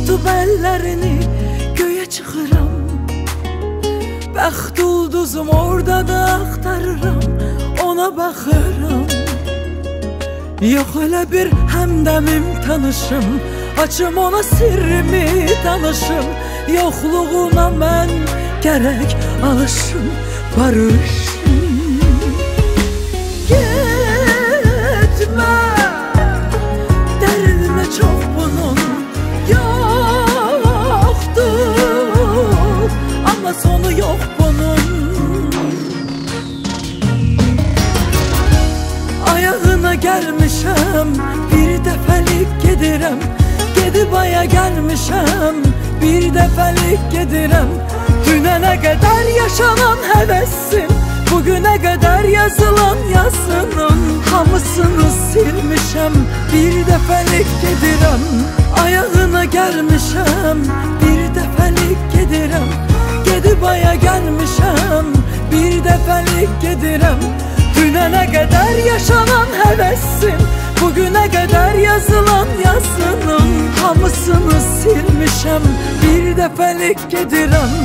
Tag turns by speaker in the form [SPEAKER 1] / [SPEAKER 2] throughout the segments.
[SPEAKER 1] tutub əllərini göyə çıxıram. Bəxt ulduzum orada da axtarıram, ona baxıram. Yox elə bir həmdəmim tanışım, açım ona sirrimi danışım. Yoxluğuna mən gərək alışım, barışım. Getmə, dərinə çox bunun yoxdur, amma sonu yox bunun. Ayağına gəlmişəm, bir dəfəlik gedirəm. Gedib aya gəlmişəm, bir dəfəlik gedirəm. Dünənə qədər yaşanan həvəsim, bugünə qədər yazılan yazının hamısını silmişəm, bir dəfəlik gedirəm. Ayağına gəlmişəm, bir dəfəlik gedirəm. Gedib aya gəlmişəm, bir dəfəlik gedirəm. Dünənə qədər yaşanan həvəsim, bugünə qədər yazılan yazının hamısını silmişəm, bir dəfəlik gedirəm.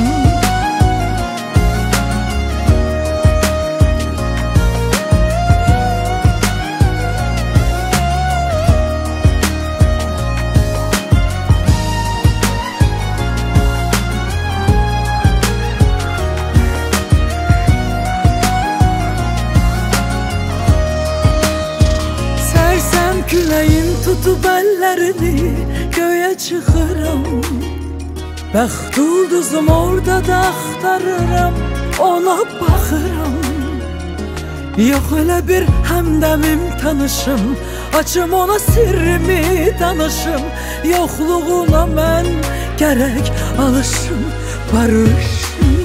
[SPEAKER 1] Küləyin tutub əllərini göyə çıxıram. Bəxt ulduzum orada da axtarıram, ona baxıram. Yox elə bir həmdəmim tanışım, açım ona sirrimi danışım. Yoxluğuna mən gərək alışım, barışım.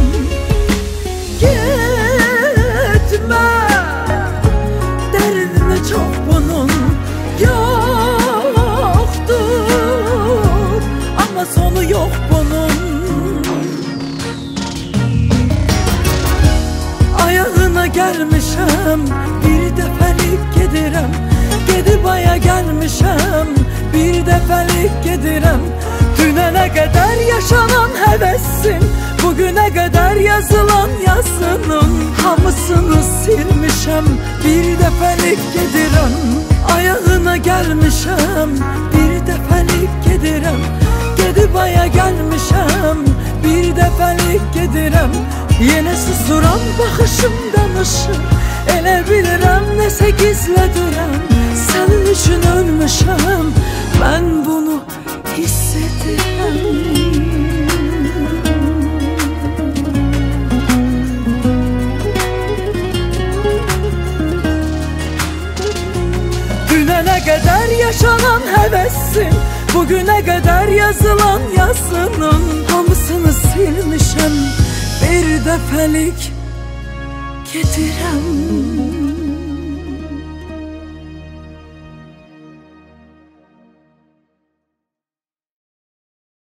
[SPEAKER 1] Getmə, dərinə çox bunun yoxdur, amma sonu yox bunun. Ayağına gəlmişəm, bir dəfəlik gedirəm. Gedib aya gəlmişəm, bir dəfəlik gedirəm. Dünənə qədər yaşanan həvəsim, bugünə qədər yazılan yazının hamısını silmişəm, bir dəfəlik gedirəm. Ayağına gəlmişəm, bir dəfəlik gedirəm. Gedib aya gəlmişəm, bir dəfəlik gedirəm. Yenə susuram, baxışım danışır. Elə bilirəm, nəsə gizlədirəm. Sənin üçün ölmüşəm, mən bunu hiss edirəm. Dünənə qədər yaşanan həvəsim, bugünə qədər yazılan yazının hamısını silmişəm, bir dəfəlik gedirəm.